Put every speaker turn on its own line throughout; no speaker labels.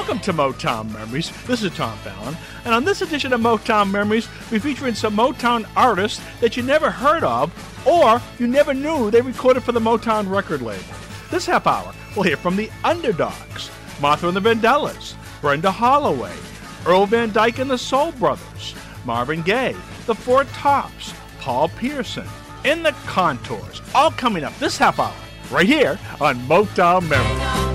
Welcome to Motown Memories. This is Tom Fallon, and on this edition of Motown Memories, we're featuring some Motown artists that you never heard of or you never knew they recorded for the Motown record label. This half hour, we'll hear from the Underdogs, Martha and the Vandellas, Brenda Holloway, Earl Van Dyke and the Soul Brothers, Marvin Gaye, the Four Tops, Paul Pearson, and the Contours, all coming up this half hour, right here on Motown Memories.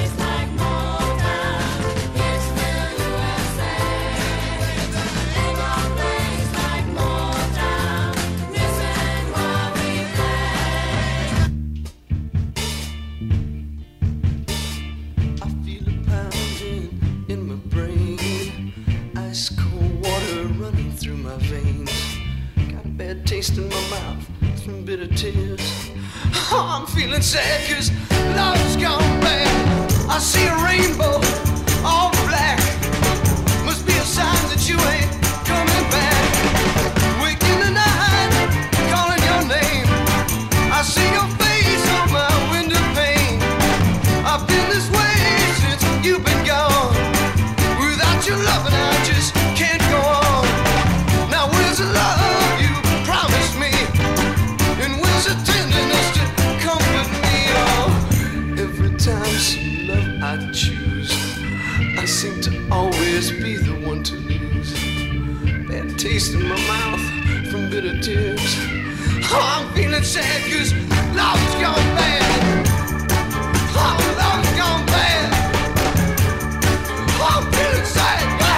Taste in my mouth from bitter tears. Oh, I'm feeling sad cause love's gone bad. I see a rainbow, all black. Must be a sign that you ain't coming back. Waking the night, calling your name. I see your face on my window pane. I've been this way since you've been gone. Without your love and I just can't go on. Now where's the love you promised me? And where's the tenderness to comfort me? Oh, every time some love I choose, I seem to always be the one to lose. Bad taste in my mouth from bitter tears. Oh, I'm feeling sad cause love's gone bad. Oh, love's gone bad. Oh, I'm feeling sad.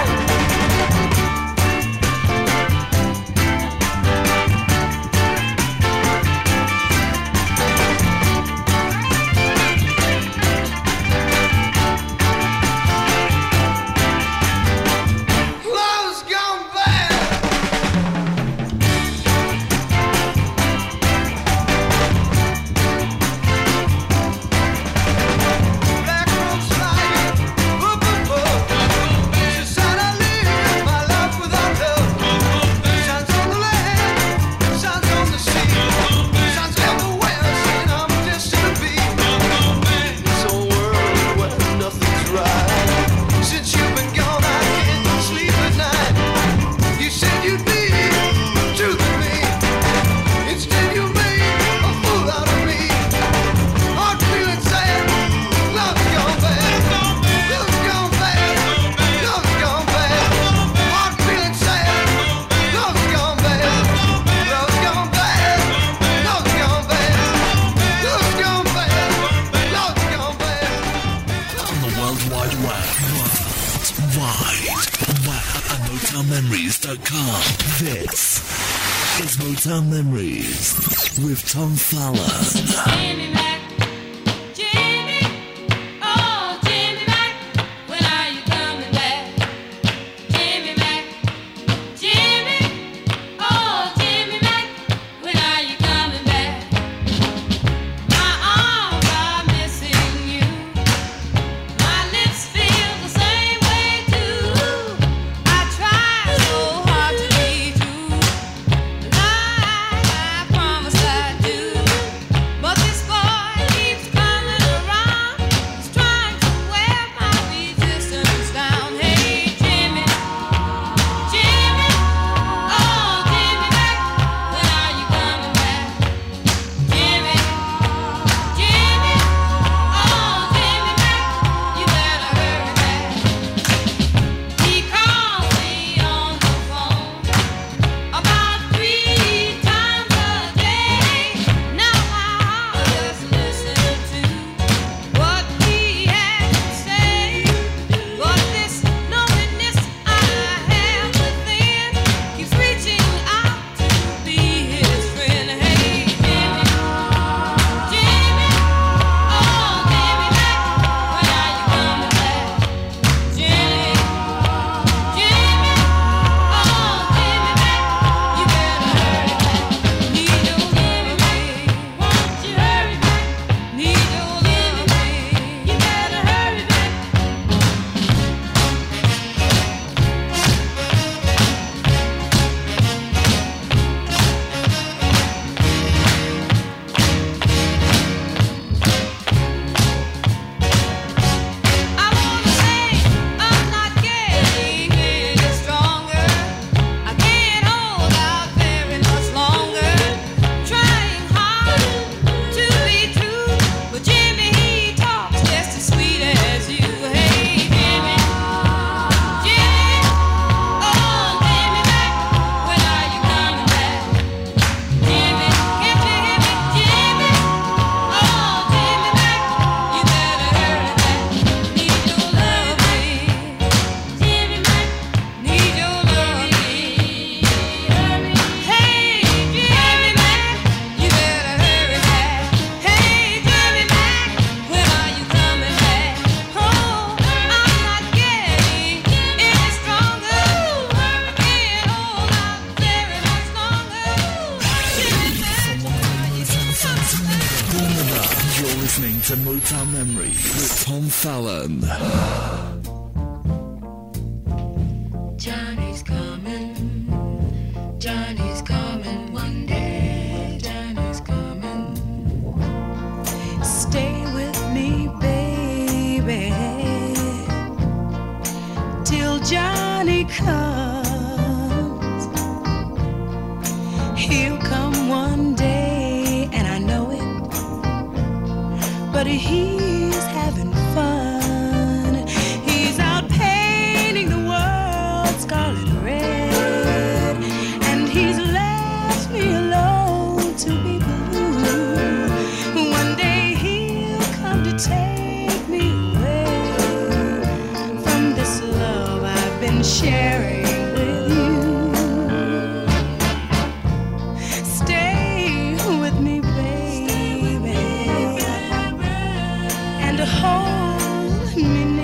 This is Motown Memories with Tom Fallon.
But this boy
to Motown Memories with Tom Fallon.
Johnny's coming one day, Johnny's coming. Stay with me, baby, till Johnny comes. He'll come one day, and I know it, but he's having fun. He's out painting the world scarlet red, and he's left me alone to be blue. One day he'll come to take me away from this love I've been sharing with you. Stay with me, baby, and hold me near,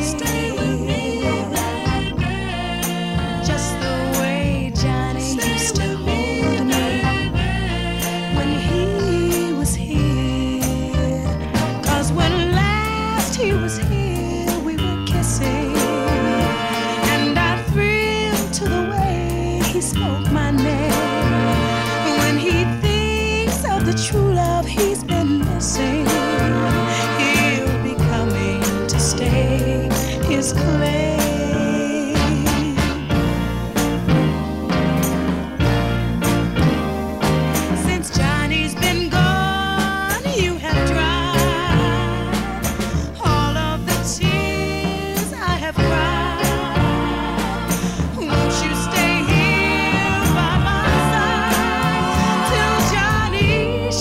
just the way Johnny used to hold me when he was here. 'Cause when last he was here, we were kissing, and I thrilled to the way he spoke my name. When he thinks of the true love he's been missing, he'll be coming to stake his claim. Since Johnny's been gone, you have dried all of the tears I have cried. Won't you stay here by my side till Johnny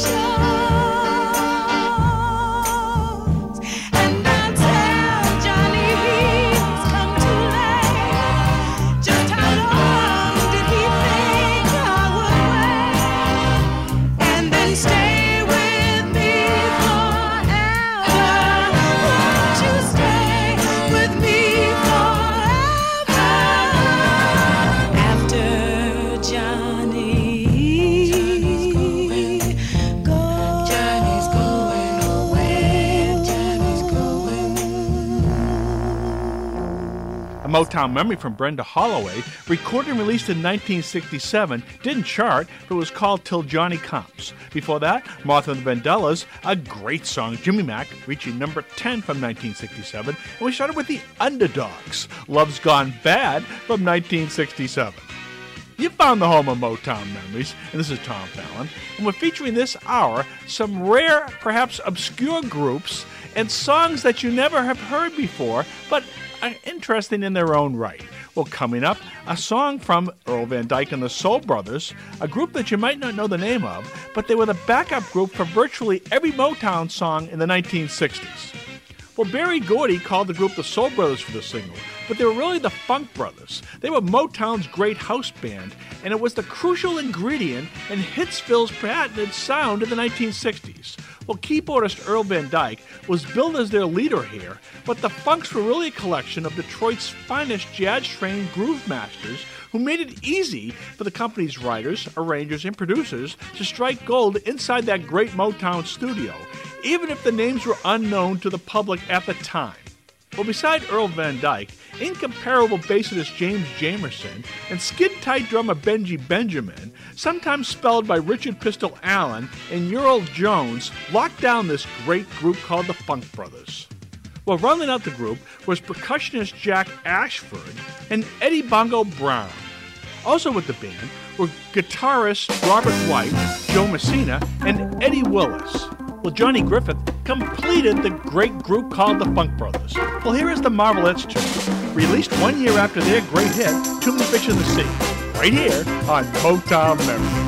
shows? And I'll tell Johnny he's come too late. Just how long did he think I would wait? And then stay with me forever. Won't you stay with me forever? After Johnny goes, Johnny's going away. Johnny's going.
A Motown memory from Brenda Holloway, recorded and released in 1967, didn't chart, but was called Till Johnny Comes. Before that, Martha and the Vandellas, a great song, Jimmy Mack, reaching number 10 from 1967. And we started with the Underdogs, Love's Gone Bad from 1967. You found the home of Motown Memories, and this is Tom Fallon, and we're featuring this hour some rare, perhaps obscure groups and songs that you never have heard before, but are interesting in their own right. Well, coming up, a song from Earl Van Dyke and the Soul Brothers, a group that you might not know the name of, but they were the backup group for virtually every Motown song in the 1960s. Well, Berry Gordy called the group the Soul Brothers for the single, but they were really the Funk Brothers. They were Motown's great house band, and it was the crucial ingredient in Hitsville's patented sound in the 1960s. Well, keyboardist Earl Van Dyke was billed as their leader here, but the Funks were really a collection of Detroit's finest jazz-trained groove masters who made it easy for the company's writers, arrangers, and producers to strike gold inside that great Motown studio, even if the names were unknown to the public at the time. Well, beside Earl Van Dyke, incomparable bassist James Jamerson and skid-tight drummer Benji Benjamin, sometimes spelled by Richard Pistol Allen and Earl Jones, locked down this great group called the Funk Brothers. Well, rounding out the group was percussionist Jack Ashford and Eddie Bongo Brown. Also with the band were guitarists Robert White, Joe Messina, and Eddie Willis. Well, Johnny Griffith completed the great group called the Funk Brothers. Well, here is the Marvelettes tune, released 1 year after their great hit, Too Many Fish in the Sea, right here on Motown Memories.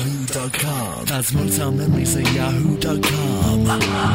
yahoo.com. That's Motown Memories at yahoo.com.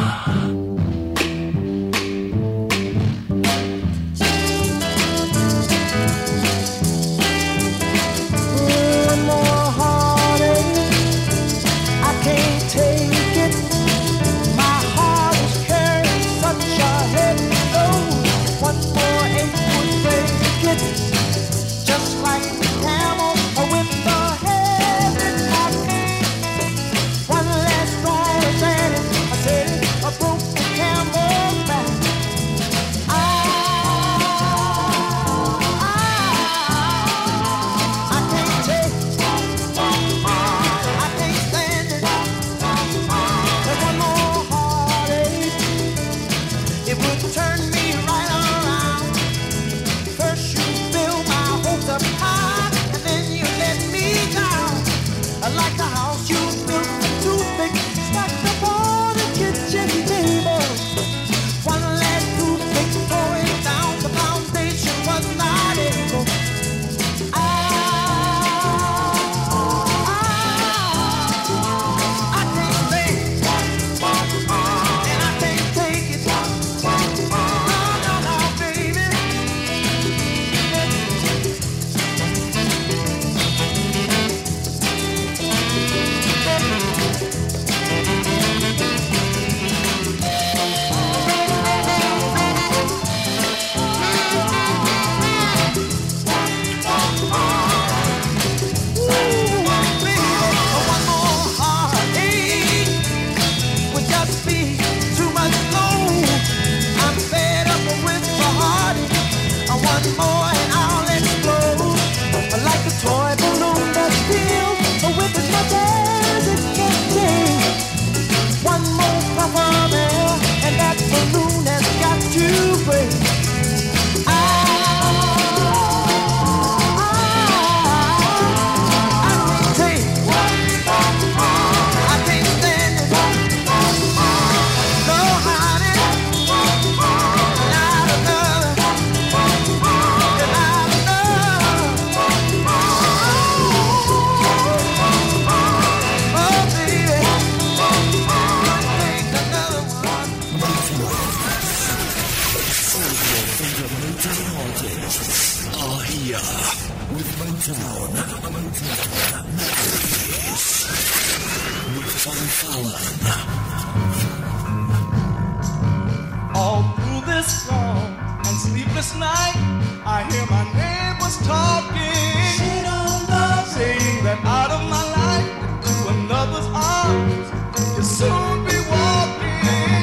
All through this long and sleepless night, I hear my neighbors talking. She don't love saying that out of my life into another's arms, you'll soon be walking.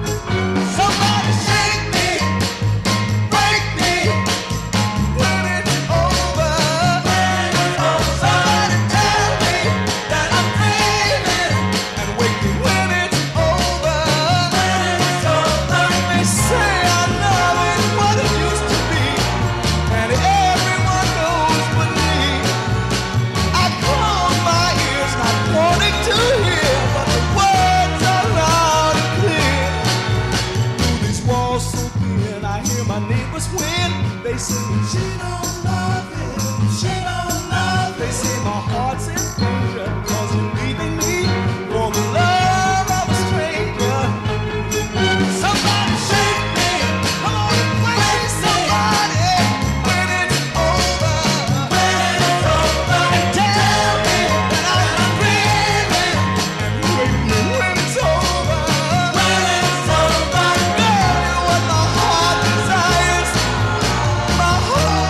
Somebody shake me, break me, when it's over. Somebody tell me that I'm dreaming and waking when it's over. They say our love ain't what it used to be, and everyone knows but me. I close my ears, not wanting to hear, but the words are loud and clear. Through these walls so thin, I hear my neighbors when they say she don't love it, she don't love it. They say my heart's in danger, 'cause you're leaving me for the love of a stranger. Somebody shake me, come on and wake somebody when it's over. And tell me that I'm dreaming and waiting when it's over. Girl, you're what my heart desires, my heart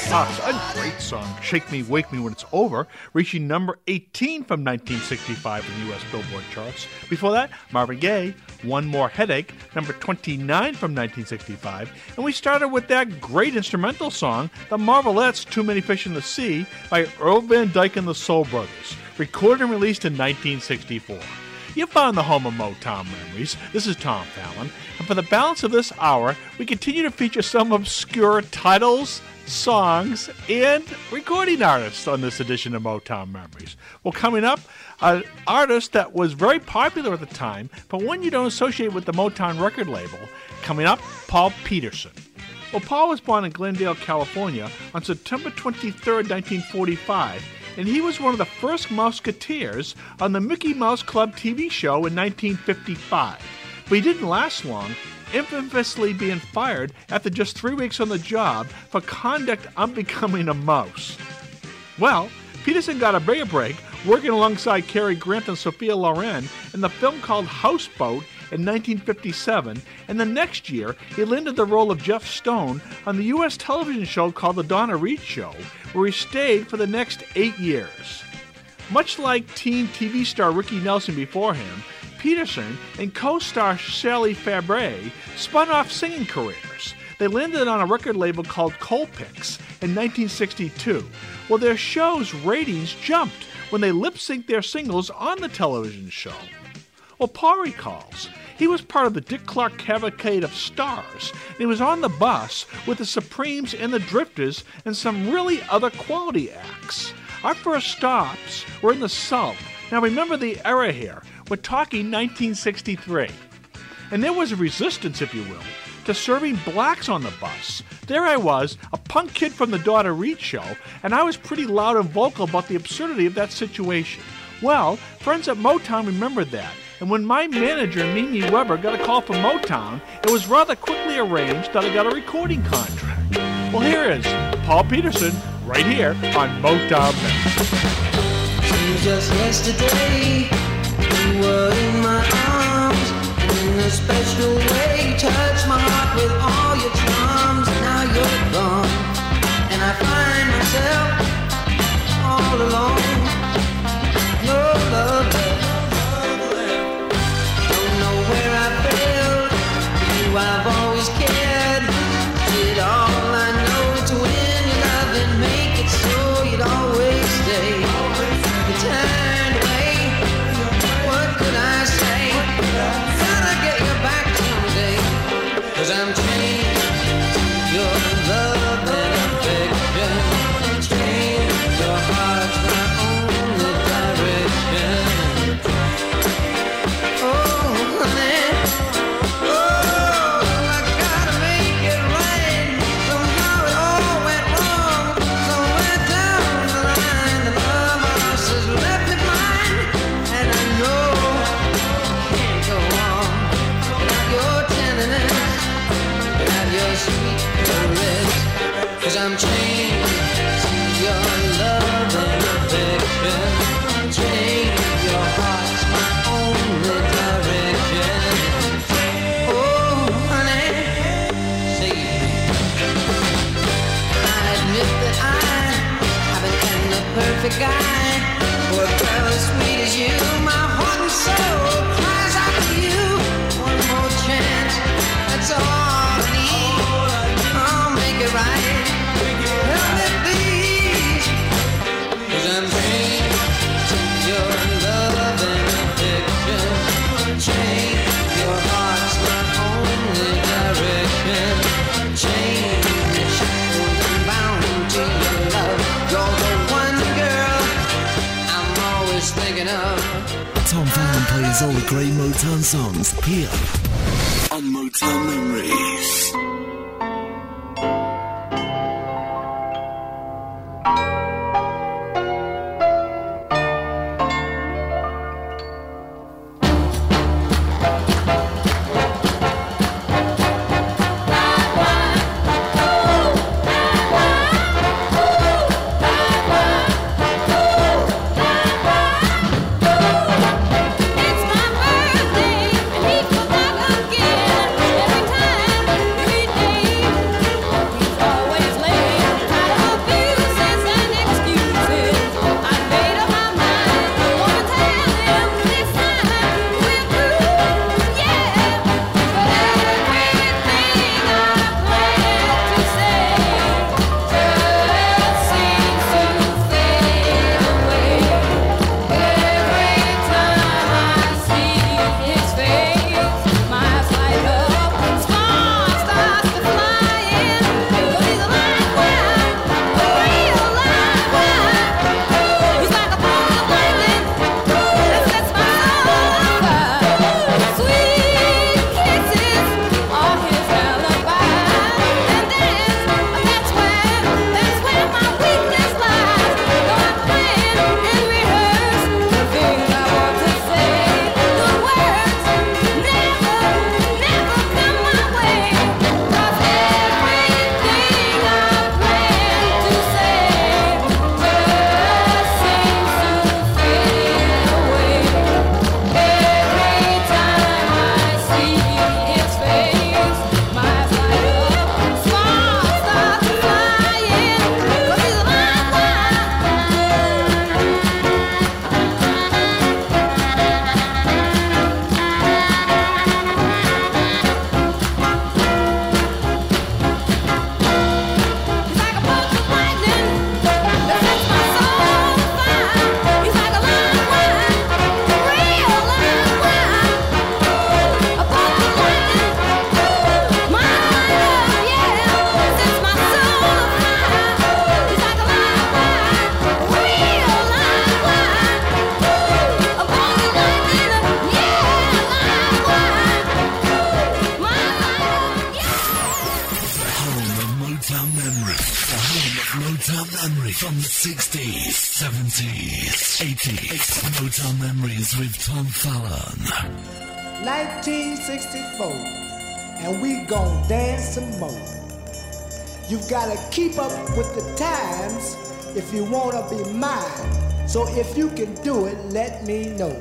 A great song, Shake Me, Wake Me When It's Over, reaching number 18 from 1965 in the U.S. Billboard charts. Before that, Marvin Gaye, One More Headache, number 29 from 1965. And we started with that great instrumental song, The Marvelettes, Too Many Fish in the Sea, by Earl Van Dyke and the Soul Brothers, recorded and released in 1964. You found the home of Motown memories. This is Tom Fallon. And for the balance of this hour, we continue to feature some obscure titles, songs, and recording artists on this edition of Motown Memories. Well, coming up, an artist that was very popular at the time, but one you don't associate with the Motown record label. Coming up, Paul Peterson. Well, Paul was born in Glendale, California on September 23, 1945, and he was one of the first Mouseketeers on the Mickey Mouse Club TV show in 1955. But he didn't last long, infamously being fired after just 3 weeks on the job for conduct unbecoming a mouse. Well, Peterson got a bigger break working alongside Cary Grant and Sophia Loren in the film called Houseboat in 1957, and the next year he landed the role of Jeff Stone on the U.S. television show called The Donna Reed Show, where he stayed for the next 8 years. Much like teen TV star Ricky Nelson before him, Peterson and co-star Shelley Fabre spun off singing careers. They landed on a record label called Colpix in 1962. Well, their show's ratings jumped when they lip-synced their singles on the television show. Well, Paul recalls he was part of the Dick Clark Cavalcade of Stars, and he was on the bus with the Supremes and the Drifters and some really other quality acts. Our first stops were in the South. Now remember the era here. We're talking 1963. And there was a resistance, if you will, to serving blacks on the bus. There I was, a punk kid from the Donna Reed Show, and I was pretty loud and vocal about the absurdity of that situation. Well, friends at Motown remembered that, and when my manager, Mimi Weber, got a call from Motown, it was rather quickly arranged that I got a recording contract. Well, here is Paul Peterson, right here on Motown Memories.
Seems just yesterday you were in my arms, and in a special way you touched my heart with all your charms. Now you're gone, and I find myself all alone. No love left. Don't know where I failed. You I've always cared. Did all I know to win your love and make it so you'd always stay. You turned away. What could I say? Gotta get you back someday. 'Cause I'm chained to your love and affection. Chained to your heart's my only direction. Oh, honey. Oh, I gotta make it right. Somehow it all went wrong. Somewhere down the line, the love lost has left me blind. And I know I can't go on without your tenderness, without your sweet caress. 'Cause I'm chained to your love and affection. Chained to your heart's my only direction. Oh, honey, say I admit that I haven't been the perfect guy for a girl as sweet as you. My heart and soul cries out to you. One more chance, that's all I need. I'll make it right. Help me please. 'Cause I'm chained to your love and affection. Chained to your heart's my only direction. Chained, shackled and bound to your love. You're the one girl I'm always thinking of.
Tom Fallon plays all the great Motown songs here on Motown Memories.
It's my birthday, and he forgot again. Every time
from the 60s, 70s, 80s. Motown Memories with Tom Fallon.
1964, and we gon' dance some more. You gotta keep up with the times if you wanna be mine. So if you can do it, let me know.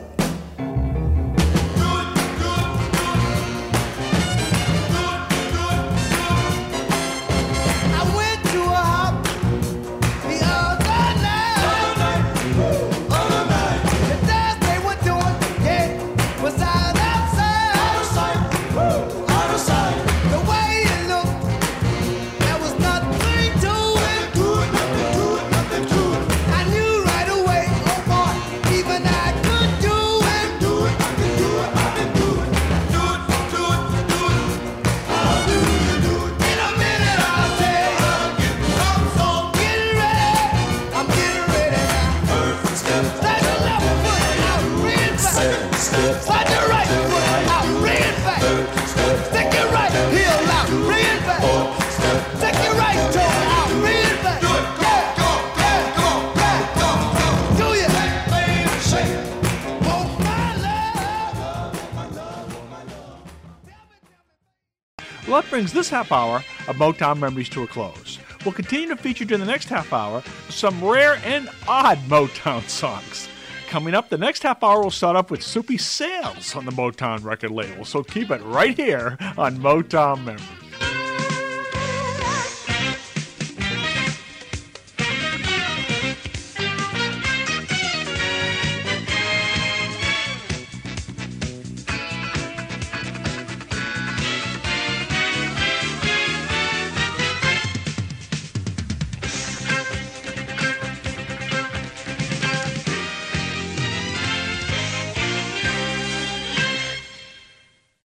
Well, that brings this half hour of Motown Memories to a close. We'll continue to feature during the next half hour some rare and odd Motown songs. Coming up, the next half hour will start up with Soupy Sales on the Motown record label, so keep it right here on Motown Memories.